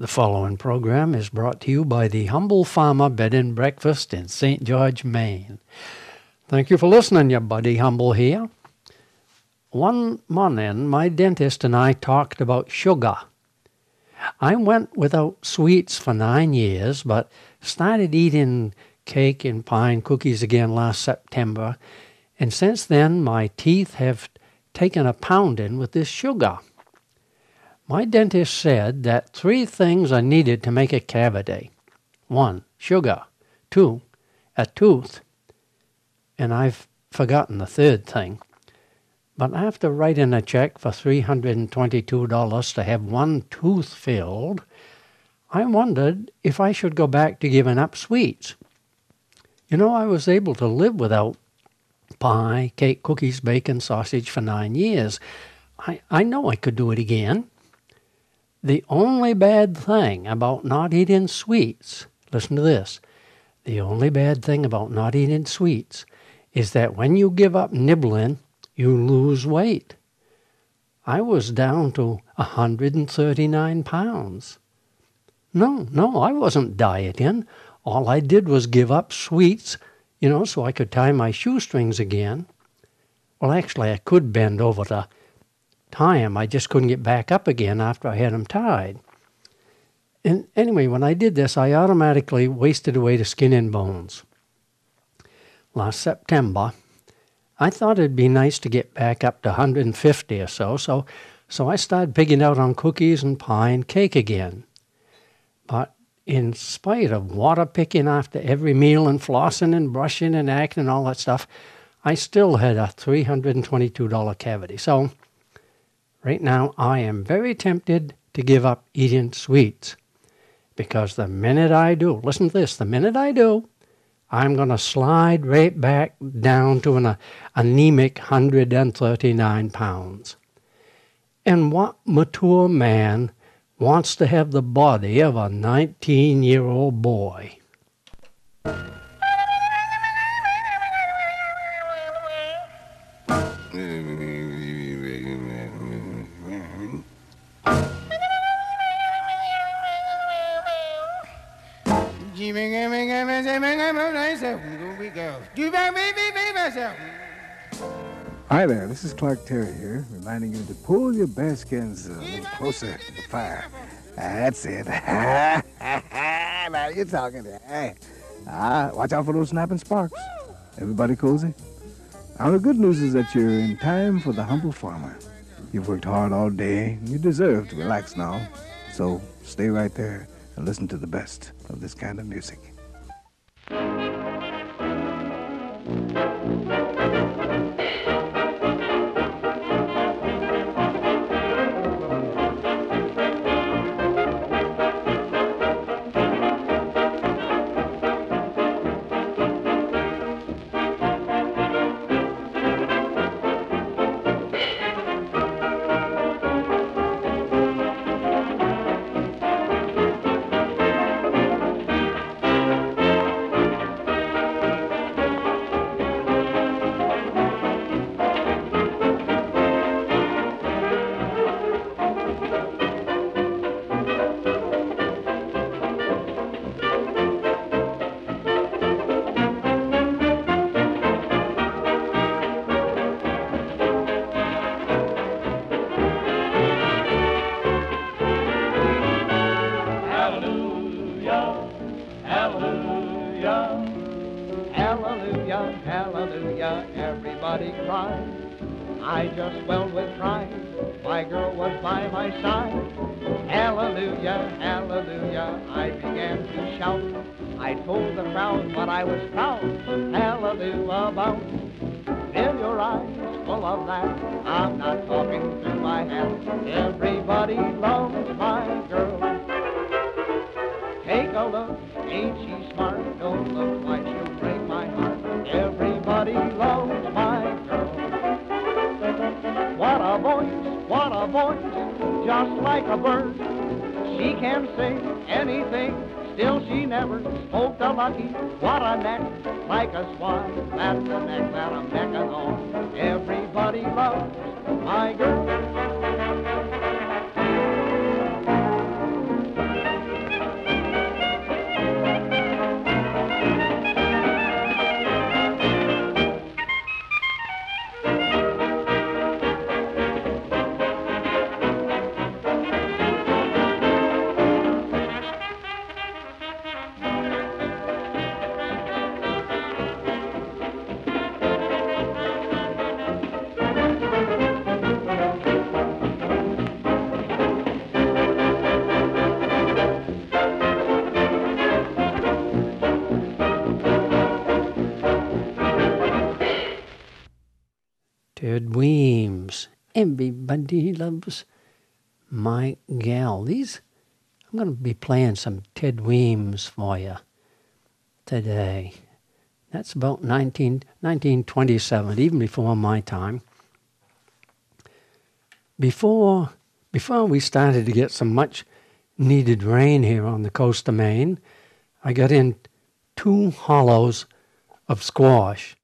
The following program is brought to you by the Humble Farmer Bed and Breakfast in St. George, Maine. Thank you for listening, your buddy Humble here. One morning, my dentist and I talked about sugar. I went without sweets for 9 years, but started eating cake and pie and cookies again last September, and since then my teeth have taken a pounding with this sugar. My dentist said that 3 things are needed to make a cavity. 1, sugar. 2, a tooth. And I've forgotten the 3rd thing. But after writing a check for $322 to have 1 tooth filled, I wondered if I should go back to giving up sweets. You know, I was able to live without pie, cake, cookies, bacon, sausage for 9 years. I know I could do it again. The only bad thing about not eating sweets, listen to this, the only bad thing about not eating sweets is that when you give up nibbling, you lose weight. I was down to 139 pounds. No, I wasn't dieting. All I did was give up sweets, so I could tie my shoestrings again. Well, actually, I could bend over to tie them. I just couldn't get back up again after I had them tied. And anyway, when I did this, I automatically wasted away to skin and bones. Last September, I thought it'd be nice to get back up to 150 or so I started picking out on cookies and pie and cake again. But in spite of water picking after every meal and flossing and brushing and acting and all that stuff, I still had a $322 cavity. So right now, I am very tempted to give up eating sweets. Because the minute I do, listen to this, the minute I do, I'm going to slide right back down to an anemic 139 pounds. And what mature man wants to have the body of a 19-year-old boy? Hi there, this is Clark Terry here, reminding you to pull your bearskins a little closer to the fire. That's it. Now you're talking. Hey. Watch out for those snapping sparks. Everybody cozy? Now the good news is that you're in time for the Humble Farmer. You've worked hard all day, and you deserve to relax now. So stay right there and listen to the best of this kind of music. Hallelujah, everybody cried. I just swelled with pride. My girl was by my side. Hallelujah, hallelujah, I began to shout. I told the crowd what I was proud, hallelujah, about. In your eyes, full of that, I'm not talking through my hat. Everybody loves my girl. Take a look, ain't she smart? Don't look like she'll break my heart. Everybody loves my girl. What a voice, just like a bird. She can sing anything, still she never spoke the lucky. What a neck, like a swan, that's the neck that I'm necking on. Everybody loves my girl. Ted Weems. Everybody loves my gal. I'm going to be playing some Ted Weems for you today. That's about 1927, even before my time. Before we started to get some much needed rain here on the coast of Maine, I got in 2 hollows of squash.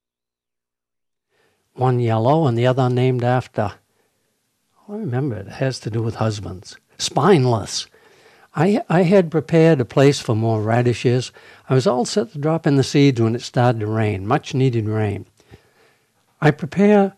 One yellow and the other named after, I remember it has to do with husbands. Spineless. I had prepared a place for more radishes. I was all set to drop in the seeds when it started to rain, much needed rain. I prepare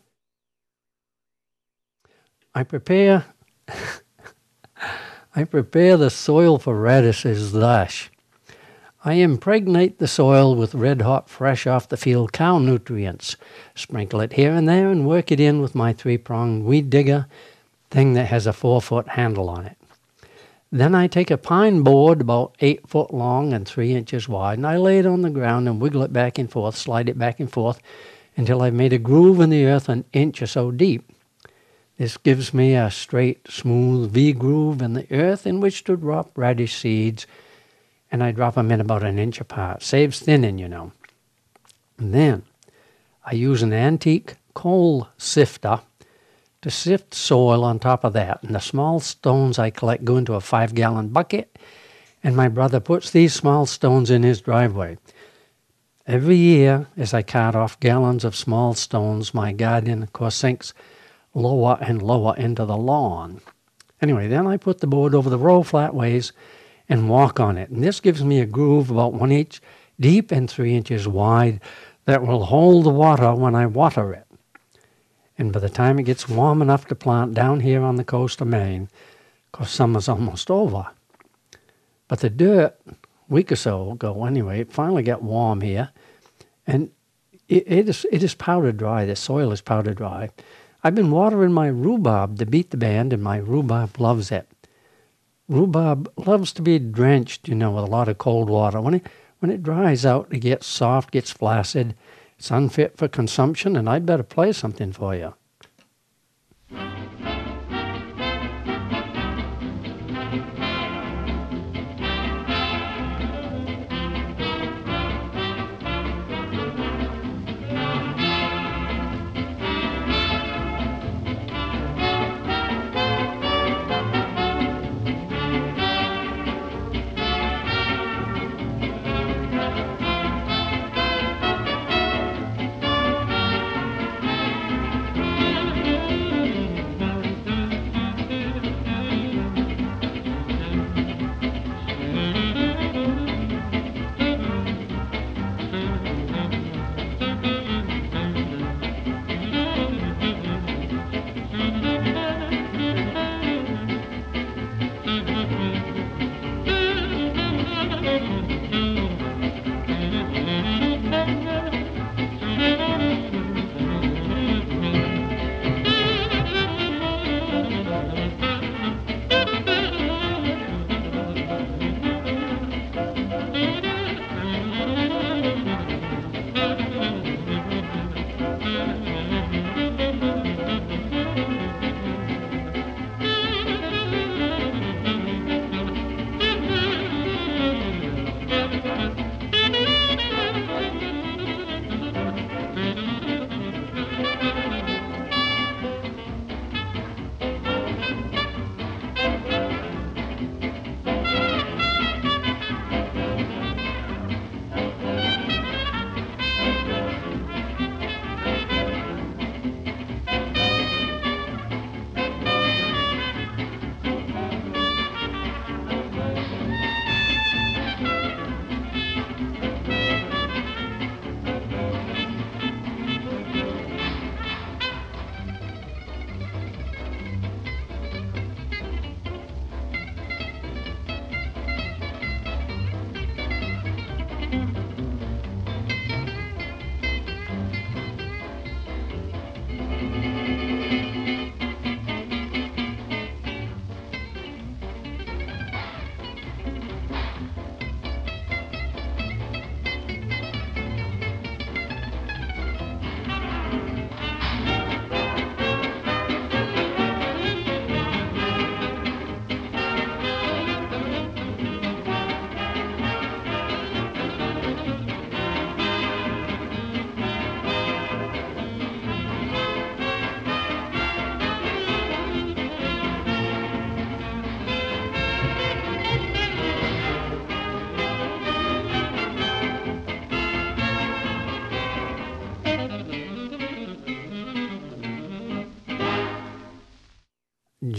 the soil for radishes thus. I impregnate the soil with red-hot, fresh-off-the-field cow nutrients. Sprinkle it here and there and work it in with my 3-pronged weed digger thing that has a 4-foot handle on it. Then I take a pine board about 8 foot long and 3 inches wide, and I lay it on the ground and wiggle it back and forth, slide it back and forth, until I've made a groove in the earth an inch or so deep. This gives me a straight, smooth V-groove in the earth in which to drop radish seeds, and I drop them in about an inch apart. Saves thinning, you know. And then I use an antique coal sifter to sift soil on top of that. And the small stones I collect go into a 5-gallon bucket, and my brother puts these small stones in his driveway. Every year, as I cart off gallons of small stones, my garden, of course, sinks lower and lower into the lawn. Anyway, then I put the board over the row flat ways and walk on it. And this gives me a groove about 1 inch deep and 3 inches wide that will hold the water when I water it. And by the time it gets warm enough to plant down here on the coast of Maine, because summer's almost over. But the dirt, a week or so ago anyway, it finally got warm here, and it is powder dry. The soil is powder dry. I've been watering my rhubarb to beat the band, and my rhubarb loves it. Rhubarb loves to be drenched, with a lot of cold water. When it dries out, it gets soft, gets flaccid. It's unfit for consumption, and I'd better play something for you.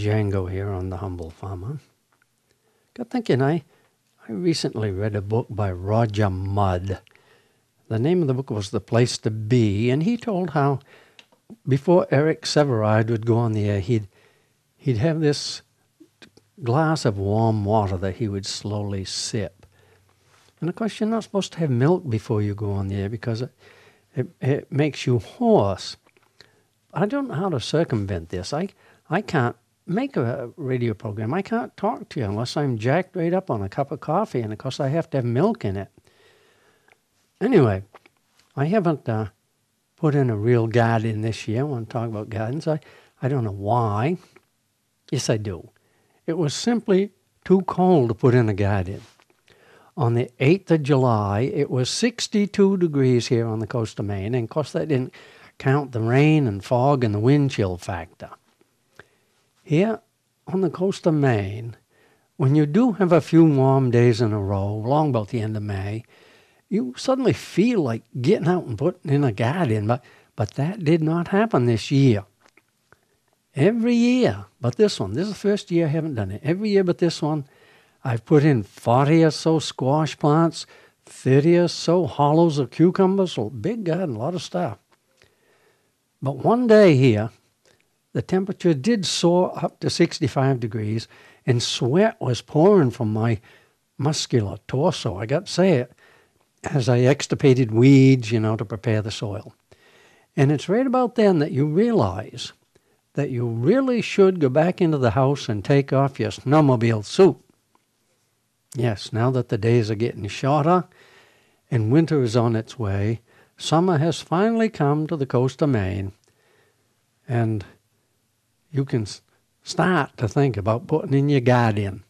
Django here on The Humble Farmer. Got thinking, I recently read a book by Roger Mudd. The name of the book was The Place to Be, and he told how before Eric Sevareid would go on the air, he'd have this glass of warm water that he would slowly sip. And of course, you're not supposed to have milk before you go on the air because it makes you hoarse. I don't know how to circumvent this. I can't make a radio program. I can't talk to you unless I'm jacked right up on a cup of coffee, and of course I have to have milk in it. Anyway, I haven't put in a real garden this year. I want to talk about gardens. I don't know why. Yes, I do. It was simply too cold to put in a garden. On the 8th of July, it was 62 degrees here on the coast of Maine, and of course that didn't count the rain and fog and the wind chill factor. Here on the coast of Maine, when you do have a few warm days in a row, along about the end of May, you suddenly feel like getting out and putting in a garden, but that did not happen this year. Every year but this one, this is the first year I haven't done it. Every year but this one, I've put in 40 or so squash plants, 30 or so hollows of cucumbers, a big garden, a lot of stuff. But one day here, the temperature did soar up to 65 degrees, and sweat was pouring from my muscular torso, I got to say it, as I extirpated weeds, to prepare the soil. And it's right about then that you realize that you really should go back into the house and take off your snowmobile suit. Yes, now that the days are getting shorter and winter is on its way, summer has finally come to the coast of Maine, and you can start to think about putting in your garden.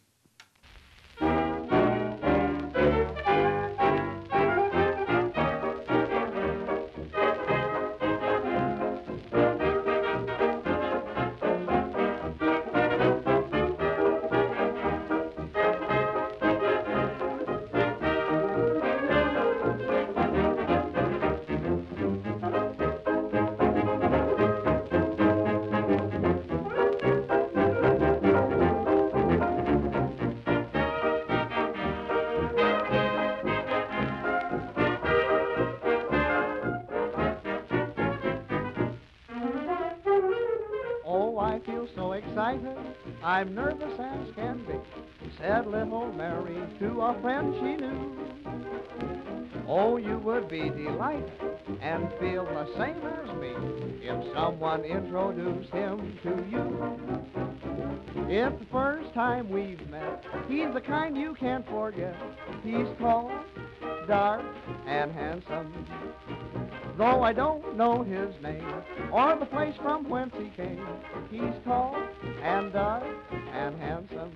I'm nervous as can be, said little Mary to a friend she knew. Oh, you would be delighted and feel the same as me if someone introduced him to you. It's the first time we've met, he's the kind you can't forget. He's tall, dark, and handsome. Though I don't know his name or the place from whence he came, he's tall and dark and handsome.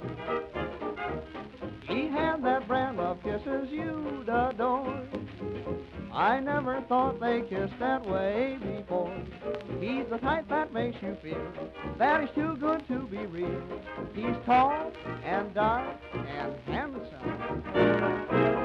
He had that brand of kisses you'd adore. I never thought they kissed that way before. He's the type that makes you feel that he's too good to be real. He's tall and dark and handsome.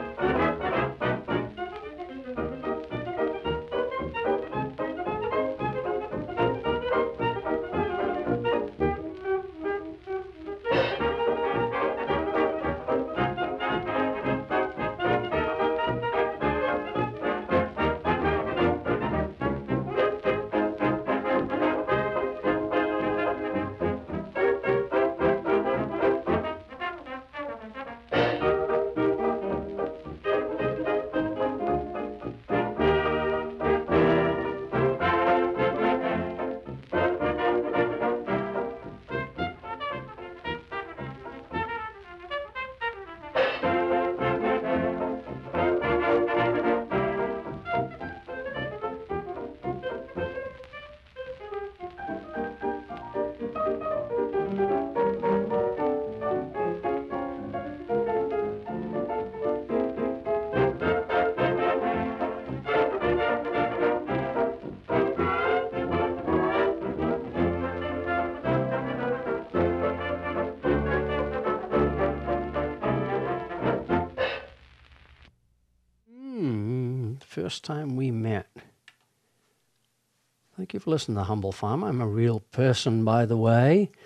First time we met. Thank you for listening to Humble Farm. I'm a real person, by the way.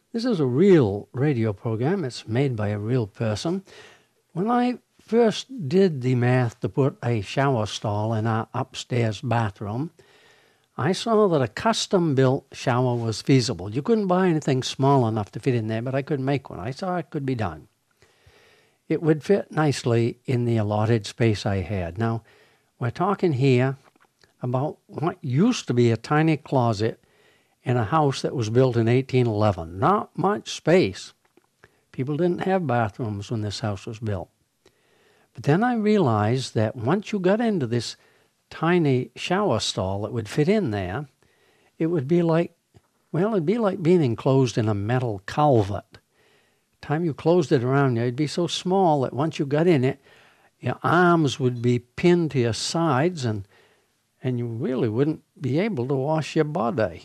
This is a real radio program. It's made by a real person. When I first did the math to put a shower stall in our upstairs bathroom, I saw that a custom-built shower was feasible. You couldn't buy anything small enough to fit in there, but I could make one. I saw it could be done. It would fit nicely in the allotted space I had. Now, we're talking here about what used to be a tiny closet in a house that was built in 1811. Not much space. People didn't have bathrooms when this house was built. But then I realized that once you got into this tiny shower stall that would fit in there, it would be like, well, it'd be like being enclosed in a metal culvert. The time you closed it around you, it'd be so small that once you got in it, your arms would be pinned to your sides and you really wouldn't be able to wash your body.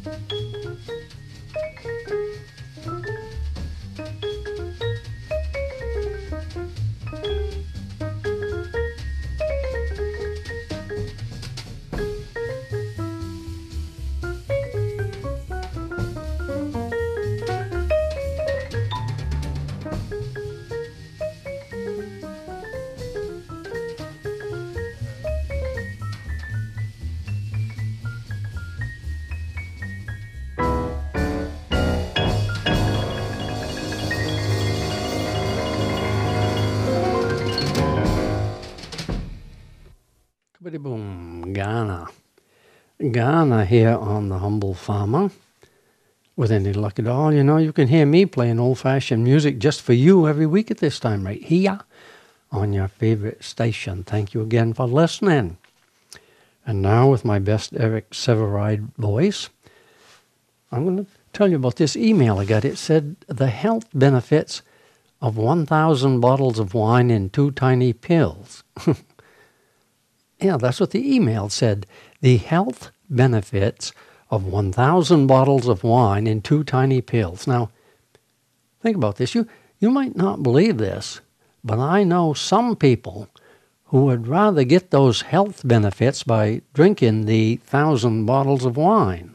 Boom, Ghana. Ghana here on The Humble Farmer. With any luck at all, you know, you can hear me playing old-fashioned music just for you every week at this time right here on your favorite station. Thank you again for listening. And now with my best Eric Severide voice, I'm going to tell you about this email I got. It said the health benefits of 1,000 bottles of wine in 2 tiny pills. Yeah, that's what the email said. The health benefits of 1,000 bottles of wine in 2 tiny pills. Now, think about this. You might not believe this, but I know some people who would rather get those health benefits by drinking the 1,000 bottles of wine.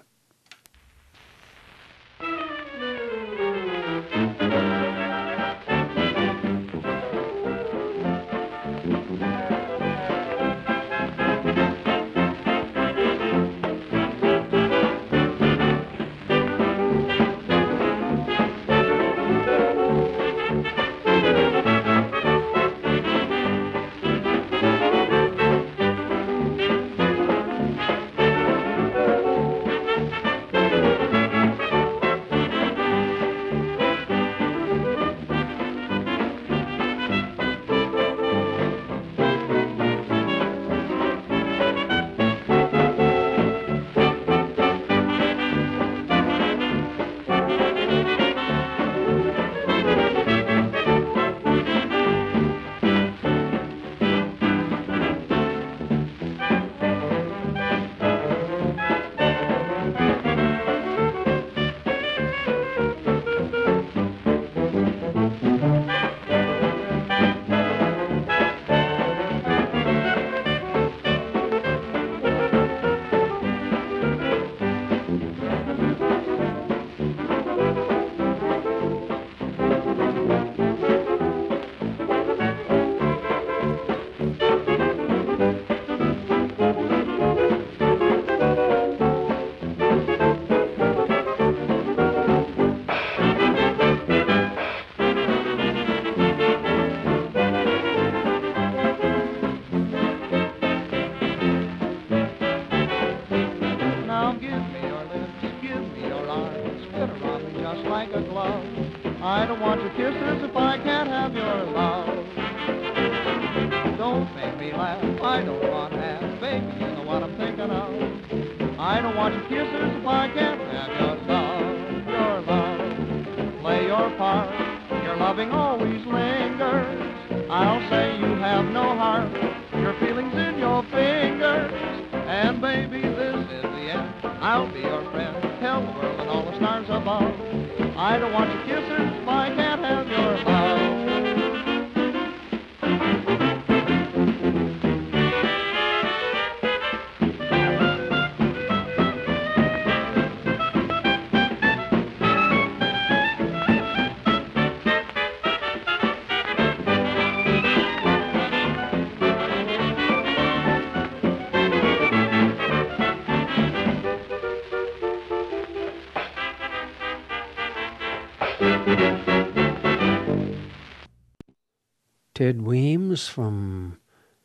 Ted Weems from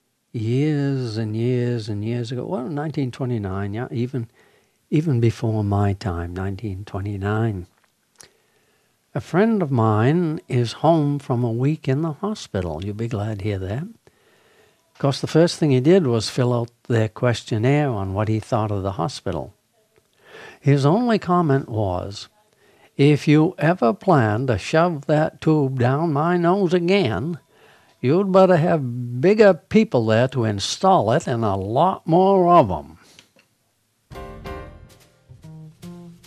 years and years and years ago. Well, 1929, yeah, even before my time, 1929. A friend of mine is home from a week in the hospital. You'll be glad to hear that. Of course, the first thing he did was fill out their questionnaire on what he thought of the hospital. His only comment was, "If you ever plan to shove that tube down my nose again, you'd better have bigger people there to install it and a lot more of them."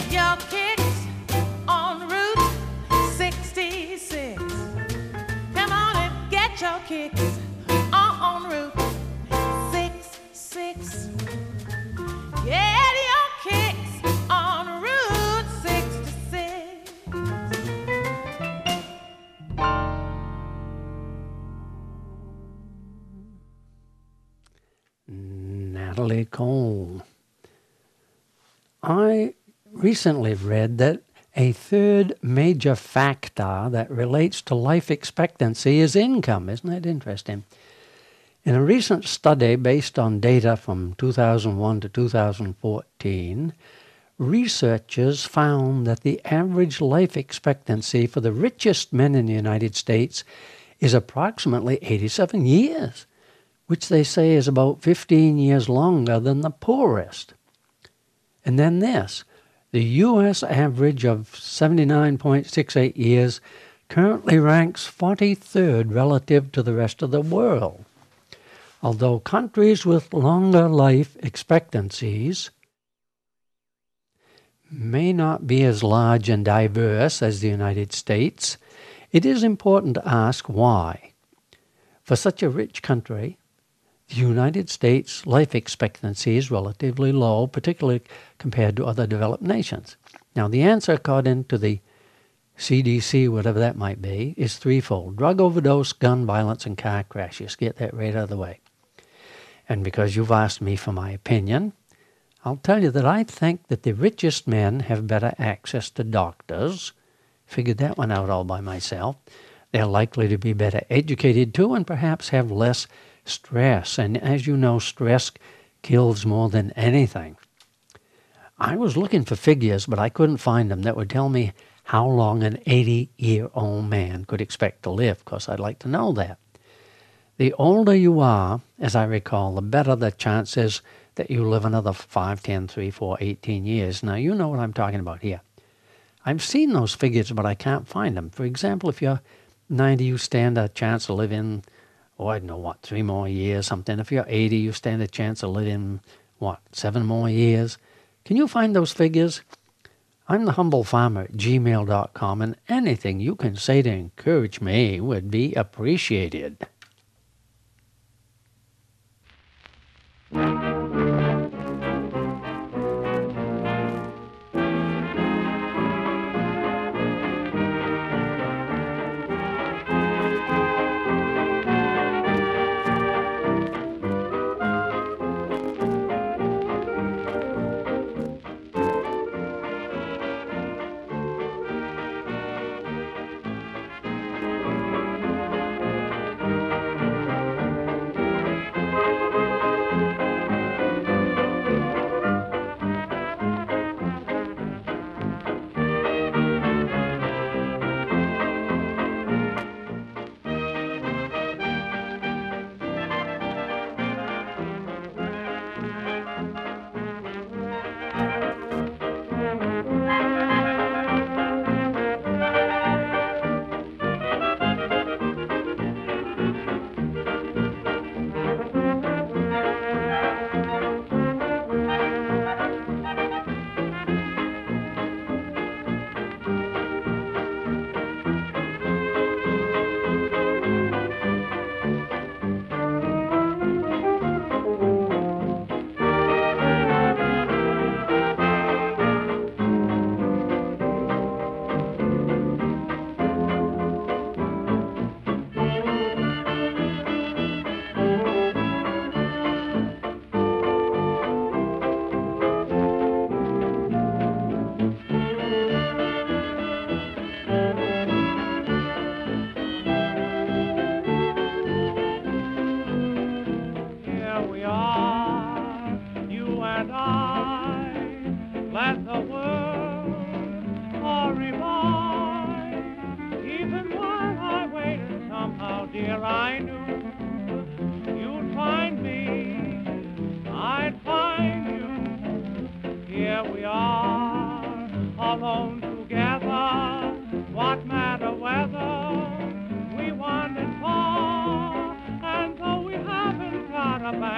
your kicks on Route 66. Come on and get your kicks on Route 66. Get your kicks on Route 66. Natalie Cole. I recently read that a third major factor that relates to life expectancy is income. Isn't that interesting? In a recent study based on data from 2001 to 2014, researchers found that the average life expectancy for the richest men in the United States is approximately 87 years, which they say is about 15 years longer than the poorest. And then this, the U.S. average of 79.68 years currently ranks 43rd relative to the rest of the world. Although countries with longer life expectancies may not be as large and diverse as the United States, it is important to ask why. For such a rich country, the United States life expectancy is relatively low, particularly compared to other developed nations. Now, the answer, according to the CDC, whatever that might be, is threefold: drug overdose, gun violence, and car crashes. Get that right out of the way. And because you've asked me for my opinion, I'll tell you that I think that the richest men have better access to doctors. Figured that one out all by myself. They're likely to be better educated too, and perhaps have less stress. And as you know, stress kills more than anything. I was looking for figures, but I couldn't find them that would tell me how long an 80-year-old man could expect to live, because I'd like to know that. The older you are, as I recall, the better the chance is that you live another 5, 10, 3, 4, 18 years. Now, you know what I'm talking about here. I've seen those figures, but I can't find them. For example, if you're 90, you stand a chance of living, I don't know what, 3 more years, something. If you're 80, you stand a chance of living, 7 more years. Can you find those figures? I'm the humble farmer at gmail.com, and anything you can say to encourage me would be appreciated.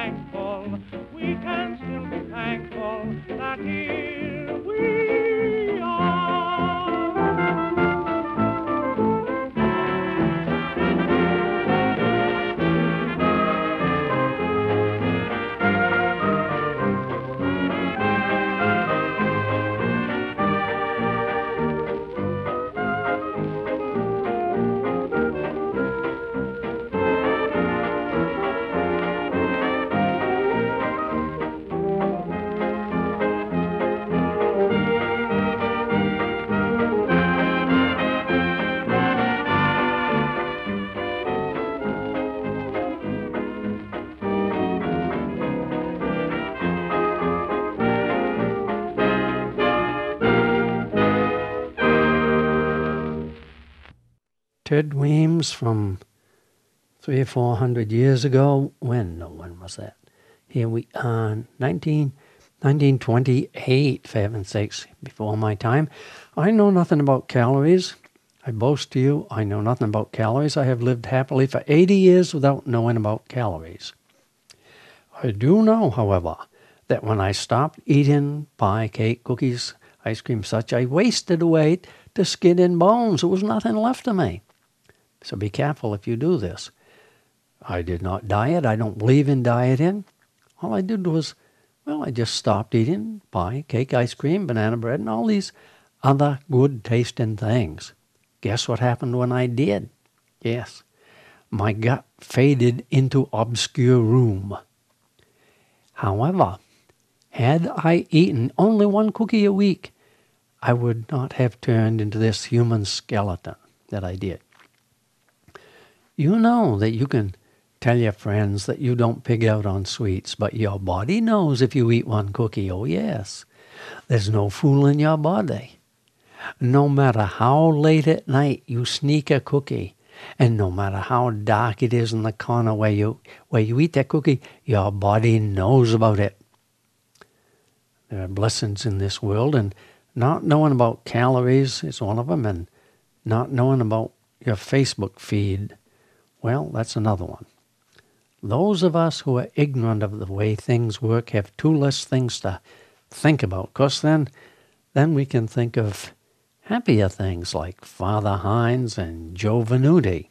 We can still be thankful that here we Ted Weems from 300 or 400 years ago. When was that? Here we are, 1928, for heaven's sakes, before my time. I know nothing about calories. I boast to you, I know nothing about calories. I have lived happily for 80 years without knowing about calories. I do know, however, that when I stopped eating pie, cake, cookies, ice cream, such, I wasted away to skin and bones. There was nothing left of me. So be careful if you do this. I did not diet. I don't believe in dieting. All I did was, I just stopped eating pie, cake, ice cream, banana bread, and all these other good tasting things. Guess what happened when I did? Yes, my gut faded into obscure room. However, had I eaten only one cookie a week, I would not have turned into this human skeleton that I did. You know that you can tell your friends that you don't pig out on sweets, but your body knows if you eat one cookie. Oh, yes. There's no fooling your body. No matter how late at night you sneak a cookie, and no matter how dark it is in the corner where you eat that cookie, your body knows about it. There are blessings in this world, and not knowing about calories is one of them, and not knowing about your Facebook feed, well, that's another one. Those of us who are ignorant of the way things work have two less things to think about, because then we can think of happier things like Father Hines and Joe Venuti.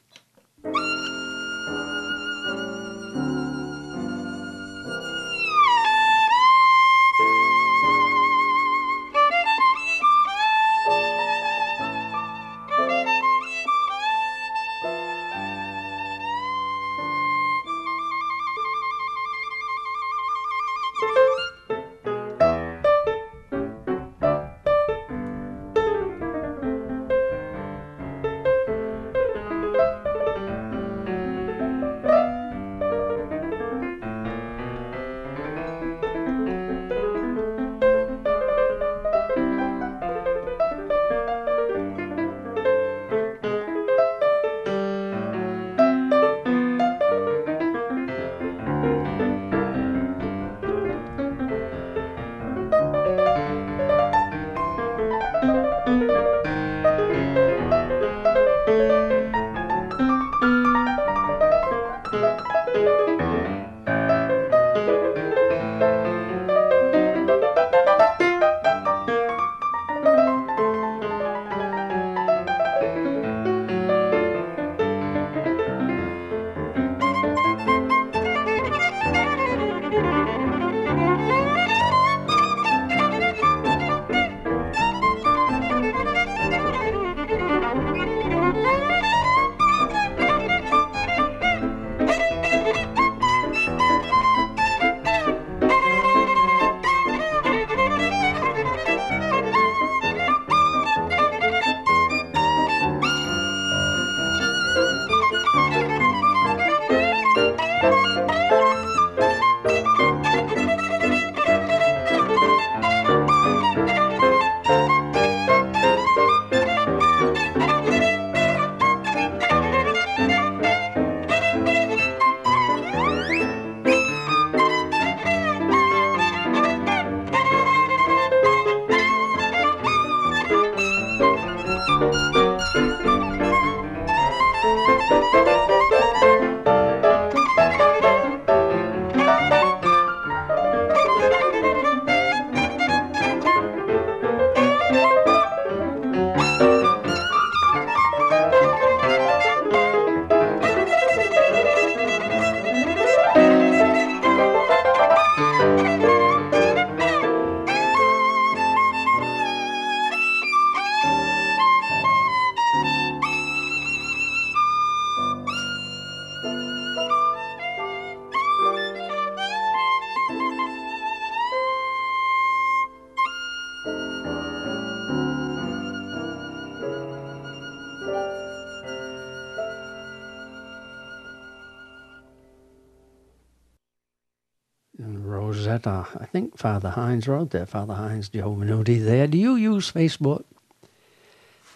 Rosetta, I think Father Hines wrote that. Father Hines, Joe Venuti there. Do you use Facebook?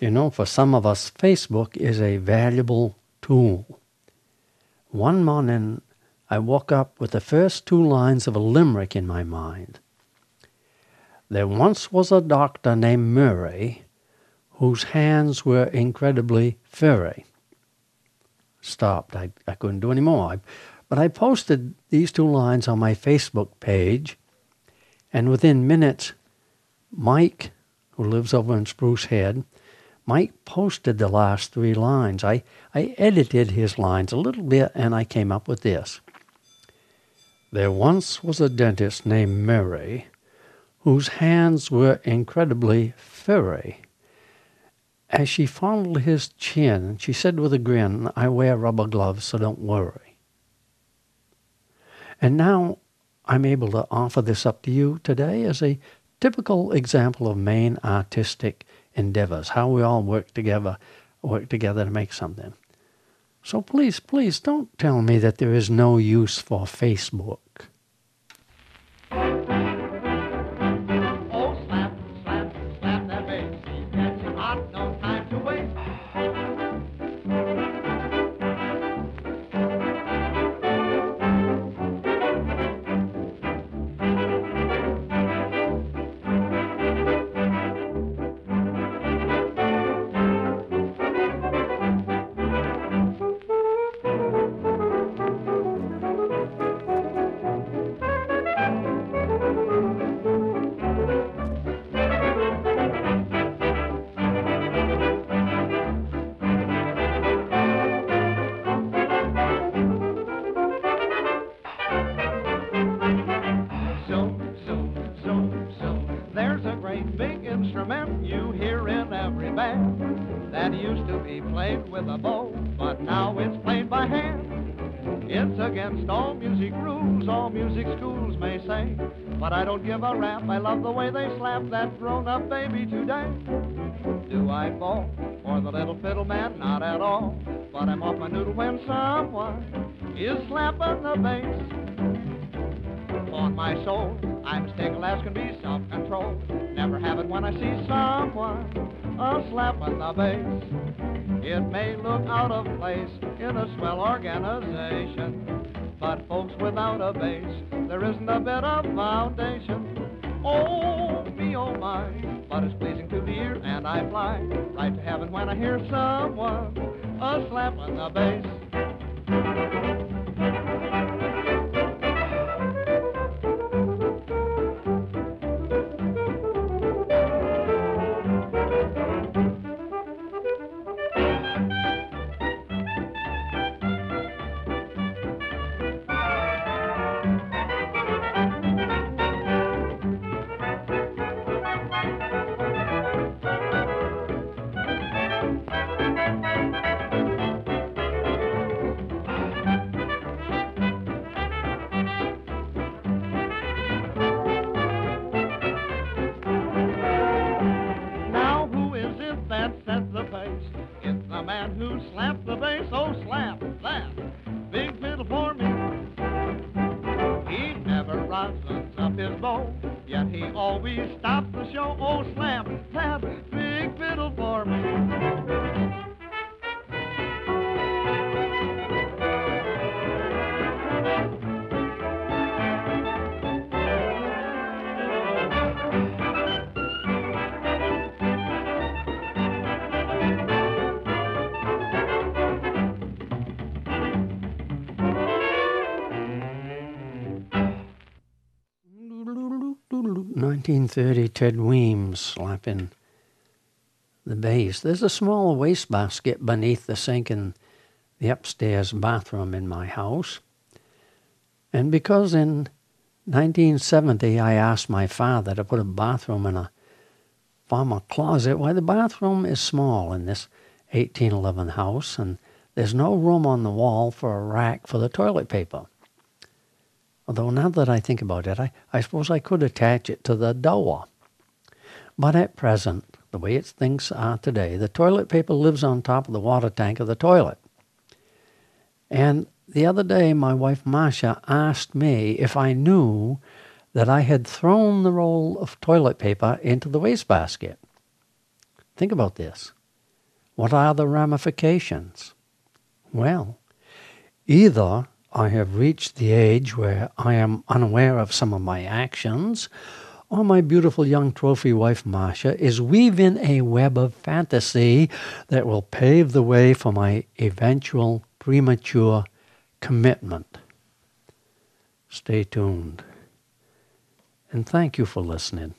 You know, for some of us, Facebook is a valuable tool. One morning, I woke up with the first 2 lines of a limerick in my mind. There once was a doctor named Murray whose hands were incredibly furry. Stopped. I couldn't do any more. But I posted these 2 lines on my Facebook page, and within minutes, Mike, who lives over in Spruce Head, Mike posted the last 3 lines. I edited his lines a little bit, and I came up with this. There once was a dentist named Murray whose hands were incredibly furry. As she fondled his chin, she said with a grin, I wear rubber gloves, so don't worry. And now I'm able to offer this up to you today as a typical example of Maine artistic endeavors, how we all work together to make something. So please, please don't tell me that there is no use for Facebook. Oh, slap, slap, slap that bass. He's dancing hot, no time to waste. You hear in every band that used to be played with a bow, but now it's played by hand. It's against all music rules, all music schools may say, but I don't give a rap. I love the way they slap that grown-up baby today. Do I fall for the little fiddle man? Not at all, but I'm off my noodle when someone is slapping the bass. On my soul, I'm as tingle as can be, self-control. Never have it when I see someone a-slapping the bass. It may look out of place in a swell organization, but folks, without a bass, there isn't a bit of foundation. Oh, me, oh, my, but it's pleasing to the ear, and I fly right to heaven when I hear someone a-slapping the bass. It's the man who slapped the bass, oh slap that big fiddle for me. He never rosens up his bow, yet he always stops the show, oh slap that big fiddle for me. .1930 Ted Weems slapping the bass. There's a small wastebasket beneath the sink in the upstairs bathroom in my house. And because in 1970 I asked my father to put a bathroom in a farmer closet, why the bathroom is small in this 1811 house, and there's no room on the wall for a rack for the toilet paper. Although now that I think about it, I suppose I could attach it to the door. But at present, the way things are today, the toilet paper lives on top of the water tank of the toilet. And the other day, my wife Marcia asked me if I knew that I had thrown the roll of toilet paper into the wastebasket. Think about this. What are the ramifications? Well, either I have reached the age where I am unaware of some of my actions, or my beautiful young trophy wife Marcia is weaving a web of fantasy that will pave the way for my eventual premature commitment. Stay tuned. And thank you for listening.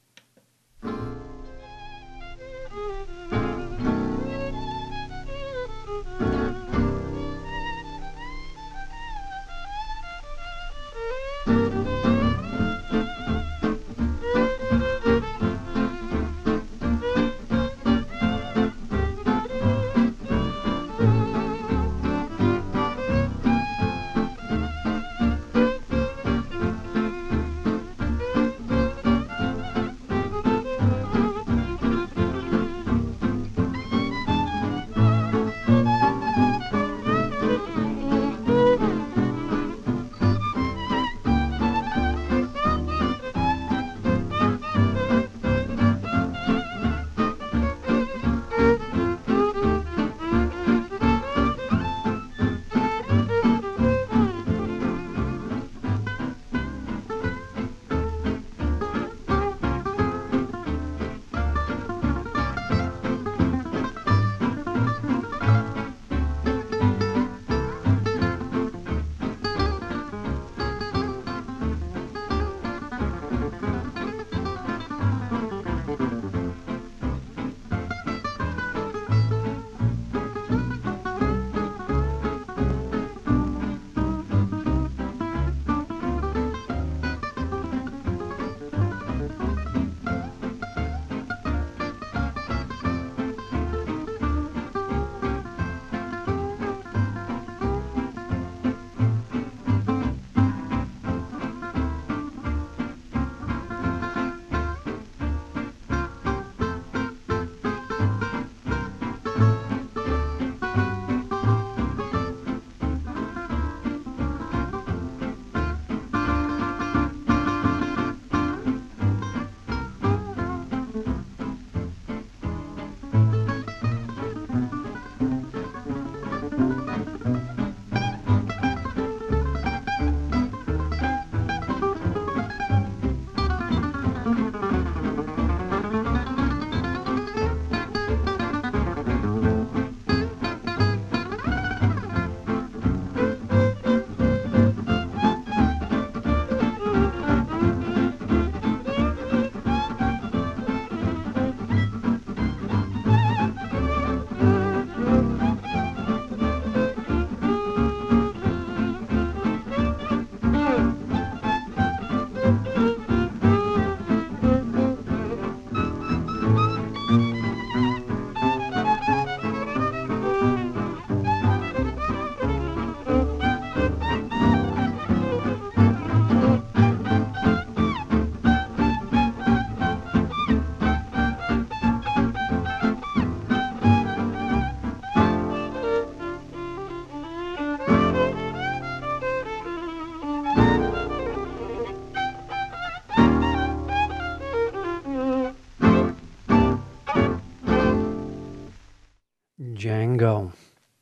Django.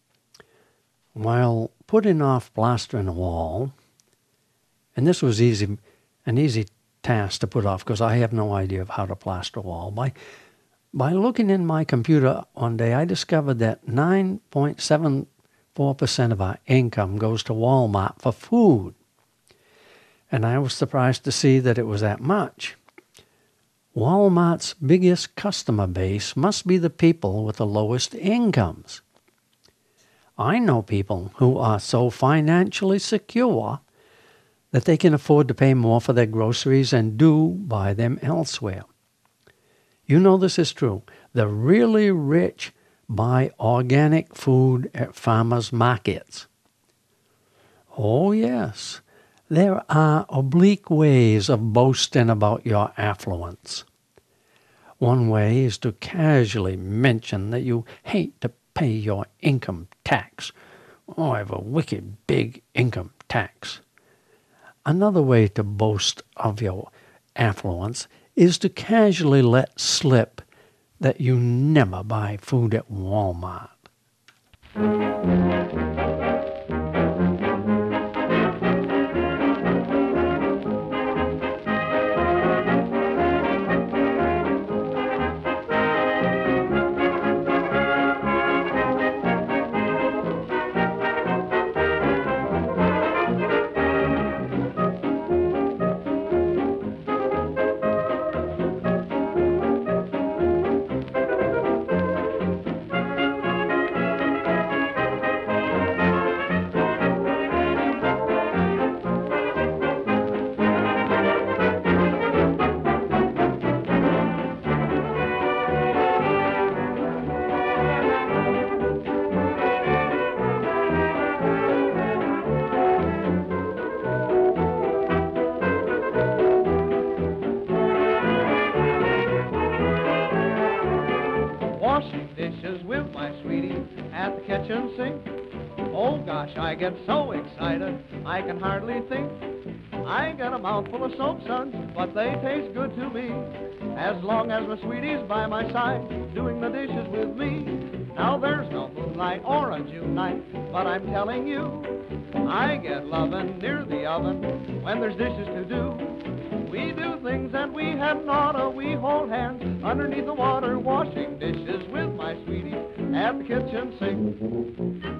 While putting off plastering a wall, and this was an easy task to put off because I have no idea of how to plaster a wall. By looking in my computer one day, I discovered that 9.74% of our income goes to Walmart for food. And I was surprised to see that it was that much. Walmart's biggest customer base must be the people with the lowest incomes. I know people who are so financially secure that they can afford to pay more for their groceries and do buy them elsewhere. You know this is true. The really rich buy organic food at farmers' markets. Oh, yes. There are oblique ways of boasting about your affluence. One way is to casually mention that you hate to pay your income tax. Oh, I have a wicked big income tax. Another way to boast of your affluence is to casually let slip that you never buy food at Walmart. Washing dishes with my sweetie at the kitchen sink. Oh gosh, I get so excited, I can hardly think. I get a mouthful of soap suds, but they taste good to me. As long as my sweetie's by my side, doing the dishes with me. Now there's no moonlight or a June night, but I'm telling you, I get lovin' near the oven when there's dishes to do. We do things that we hadn't oughta. We hold hands underneath the water, washing dishes with my sweetie at the kitchen sink.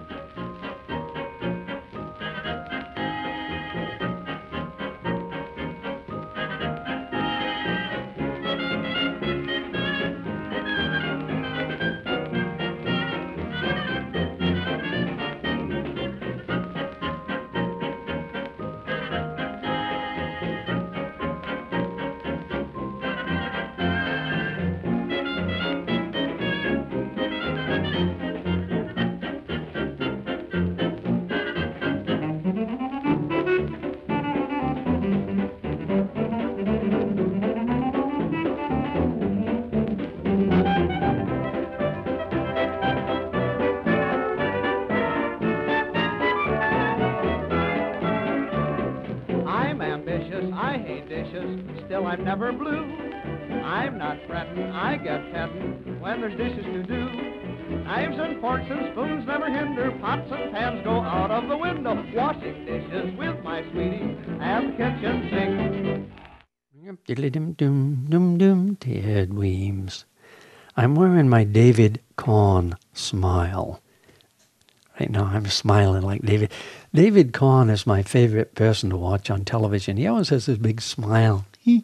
I hate dishes, still I'm never blue. I'm not frettin', I get pettin' when there's dishes to do. Knives and forks and spoons never hinder, pots and pans go out of the window. Washing dishes with my sweetie at the kitchen sink. Diddly-dum-dum-dum-dum, Ted Weems. I'm wearing my David Kahn smile. Right now I'm smiling like David. David Kahn is my favorite person to watch on television. He always has this big smile.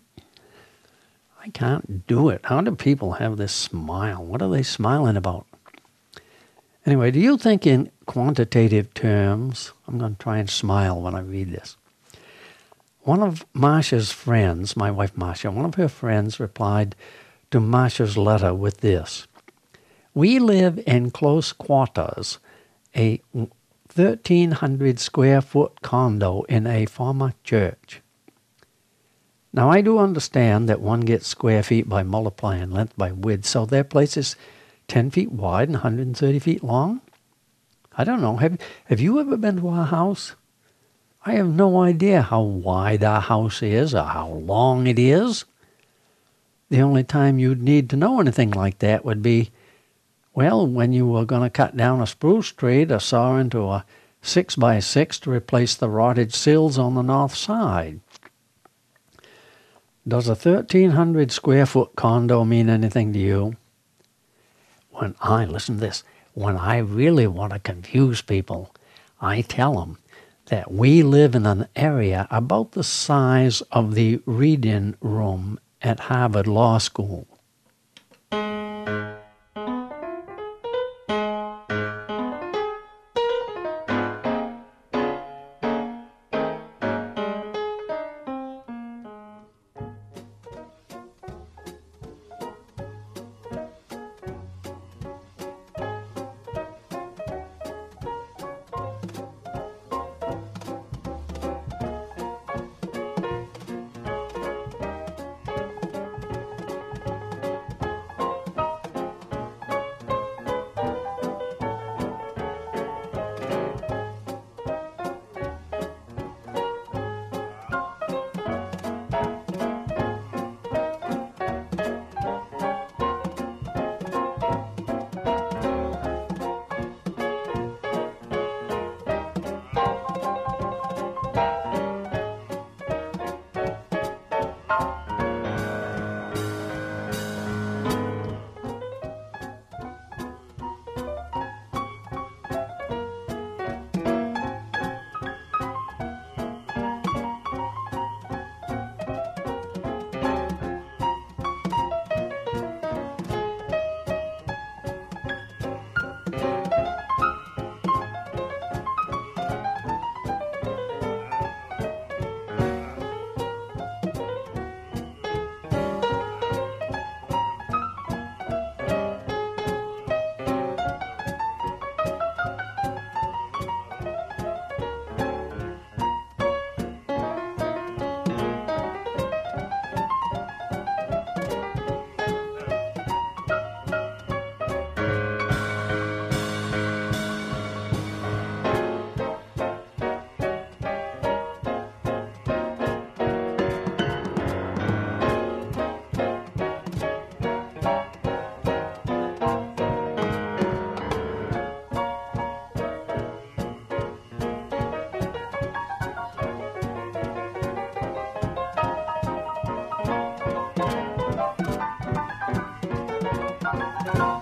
I can't do it. How do people have this smile? What are they smiling about? Anyway, do you think in quantitative terms? I'm going to try and smile when I read this. One of Marsha's friends, my wife Marsha, one of her friends replied to Marsha's letter with this. We live in close quarters, a 1,300 square foot condo in a former church. Now, I do understand that one gets square feet by multiplying length by width, so their place is 10 feet wide and 130 feet long? I don't know. Have you ever been to our house? I have no idea how wide our house is or how long it is. The only time you'd need to know anything like that would be, well, when you were going to cut down a spruce tree to saw into a 6x6 to replace the rotted sills on the north side. Does a 1,300 square foot condo mean anything to you? Listen to this, when I really want to confuse people, I tell them that we live in an area about the size of the reading room at Harvard Law School. Thank you.